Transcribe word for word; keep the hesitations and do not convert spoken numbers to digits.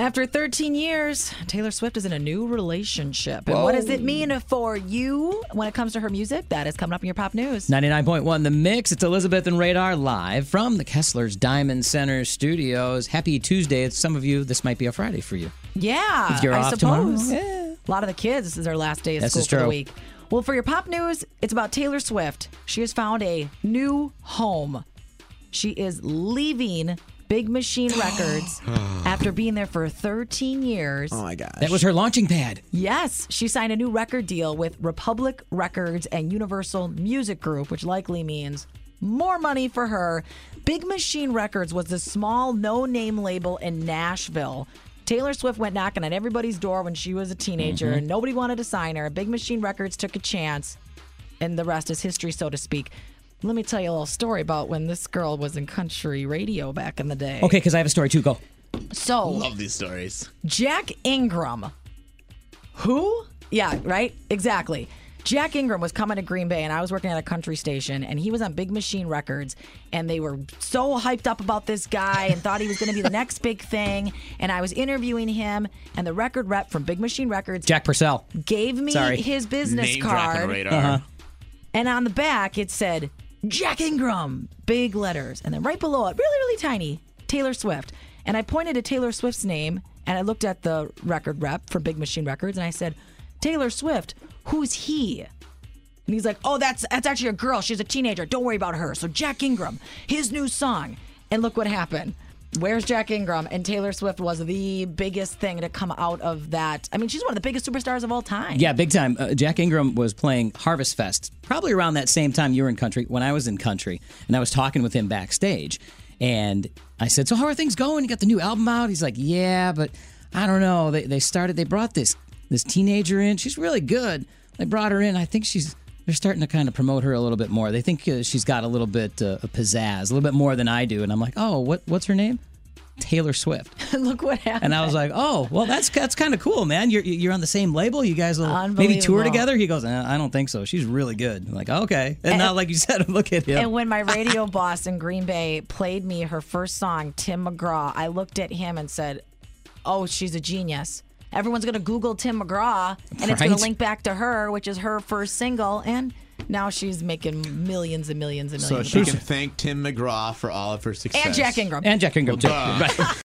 After thirteen years, Taylor Swift is in a new relationship. And Whoa. what does it mean for you when it comes to her music? That is coming up in your pop news. ninety-nine point one The Mix. It's Elizabeth and Radar live from the Kessler's Diamond Center studios. Happy Tuesday. It's some of you, this might be a Friday for you. Yeah, If you're I off suppose. tomorrow. Yeah. A lot of the kids, this is their last day of This school is for the true. week. Well, for your pop news, it's about Taylor Swift. She has found a new home. She is leaving Big Machine Records after being there for thirteen years. Oh, my gosh. That was her launching pad. Yes, she signed a new record deal with Republic Records and Universal Music Group, which likely means more money for her. Big Machine Records was the small, no-name label in Nashville. Taylor Swift went knocking on everybody's door when she was a teenager, Mm-hmm. and nobody wanted to sign her. Big Machine Records took a chance, and the rest is history, so to speak. Let me tell you a little story about when this girl was in country radio back in the day. Okay, because I have a story too. Go. So, Love these stories. Jack Ingram. Who? Yeah, right? Exactly. Jack Ingram was coming to Green Bay, and I was working at a country station, and he was on Big Machine Records, and they were so hyped up about this guy and thought he was going to be the next big thing, and I was interviewing him, and the record rep from Big Machine Records Jack Purcell. gave me Sorry. his business Name dropping card, radar. Uh-huh. and on the back it said, Jack Ingram, big letters, and then right below it, really, really tiny, Taylor Swift. And I pointed to Taylor Swift's name, and I looked at the record rep for Big Machine Records, and I said, Taylor Swift, who's he? And he's like, oh, that's that's actually a girl. She's a teenager. Don't worry about her. So Jack Ingram, his new song. And look what happened. Where's Jack Ingram? And Taylor Swift was the biggest thing to come out of that. I mean, she's one of the biggest superstars of all time. Yeah, big time. Uh, Jack Ingram was playing Harvest Fest probably around that same time you were in country, when I was in country. And I was talking with him backstage. And I said, so how are things going? You got the new album out? He's like, yeah, but I don't know. They they started, they brought this this teenager in. She's really good. They brought her in. I think she's, they're starting to kind of promote her a little bit more. They think uh, she's got a little bit uh, of pizzazz, a little bit more than I do. And I'm like, oh, what what's her name? Taylor Swift. Look what happened. And I was like, oh, well, that's that's kind of cool, man. You're you're on the same label. You guys will maybe tour Unbelievable. together. He goes, eh, I don't think so. She's really good. I'm like, okay. And, And- now, like you said, look at him. And when my radio boss in Green Bay played me her first song, Tim McGraw, I looked at him and said, oh, she's a genius. Everyone's going to Google Tim McGraw, and it's going Right. to link back to her, which is her first single. And now she's making millions and millions and So millions. she of can dollars. thank Tim McGraw for all of her success. And Jack Ingram. and Jack Ingram, too. Duh. Right.